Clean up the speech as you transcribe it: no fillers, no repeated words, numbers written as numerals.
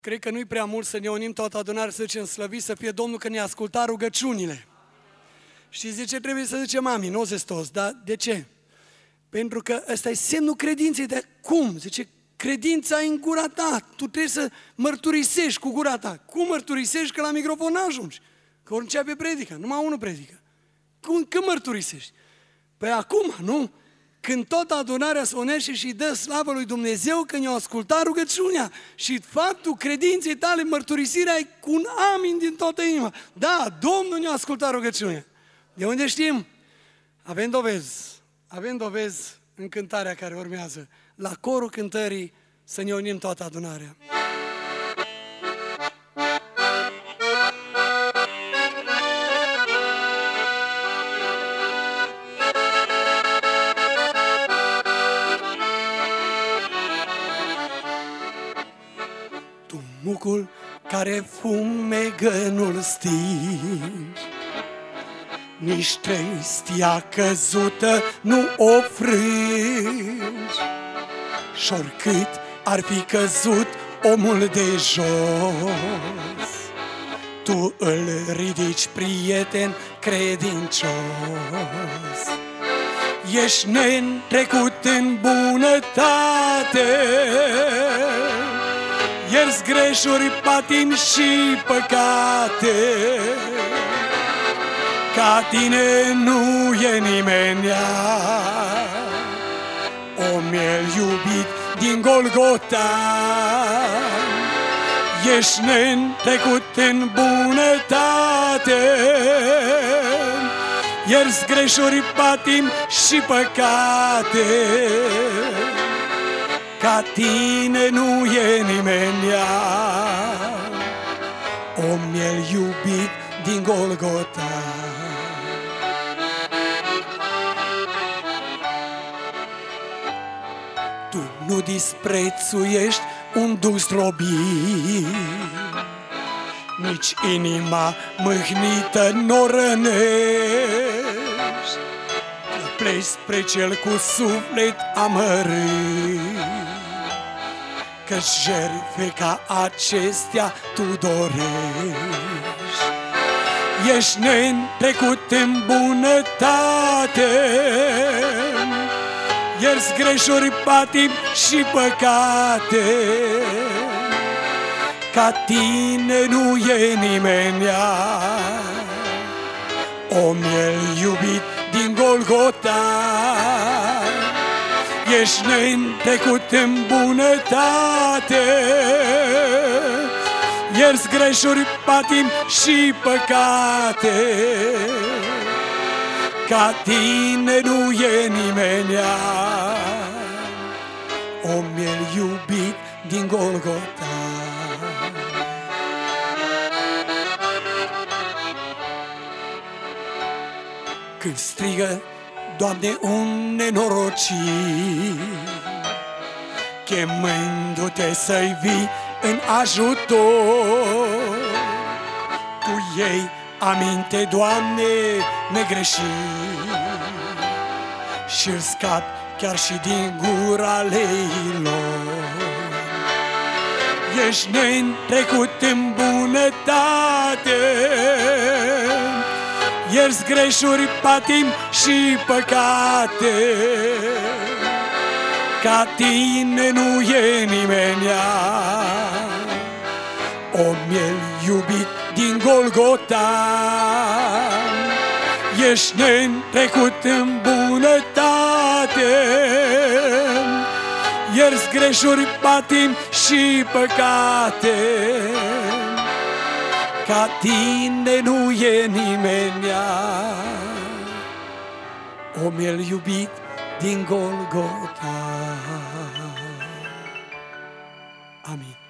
Cred că nu-i prea mult să ne unim toată adunarea să zicem slăvit să fie Domnul că ne-a ascultat rugăciunile. Și zice, trebuie să zicem amin, nu zic toți, dar de ce? Pentru că ăsta e semnul credinței, de cum? Zice, credința e în gura ta, tu trebuie să mărturisești cu gura ta. Cum mărturisești că la microfon n-ajungi? Că ori începe predica, numai unul predică. Când mărturisești? Păi acum, nu? Când tot adunarea se unește și dă slavă lui Dumnezeu că ne-a ascultat rugăciunea și faptul credinței tale, mărturisirea e cu un amin din toată inima. Da, Domnul ne-a ascultat rugăciunea. De unde știm? Avem dovezi. Avem dovezi în cântarea care urmează. La corul cântării să ne unim toată adunarea. Mucul care fumegănul stingi, nici trestia căzută nu o frângi. Și oricât ar fi căzut omul de jos, tu îl ridici, prieten credincios. Ești neîntrecut în bunătate, ierți greșuri, patimi și păcate. Ca tine nu e nimenea, om el iubit din Golgota. Ești neîntrecut în bunătate, ierți greșuri, patimi și păcate. Ca tine nu e nimenea, om el iubit din Golgota. Tu nu disprețuiești un duh zdrobit, nici inima mâhnită n-o rănești. Pleci spre cel cu suflet amărât, că-și jertfe ca acestea tu dorești. Ești neîntrecut în bunătate, ierți greșuri, patimi și păcate. Ca tine nu e nimenea, om el iubit din Golgota. Ești neîntrecut în bunătate, ierți greșuri, patimi și păcate. Ca tine nu e nimenea, om el iubit din Golgota. Când strigă, Doamne, un nenorocit, chemându-te să-i vii în ajutor, tu iei aminte, Doamne, negreșit, și-l scapi chiar și din gura leilor. Ești neîntrecut în bunătate, ierți greșuri, patimi și păcate. Ca tine nu e nimenea, om el iubit din Golgota. Ești neîntrecut în bunătate, ierți greșuri, patimi și păcate. Ca tine nu e nimenea, om el iubit din Golgota. Amin.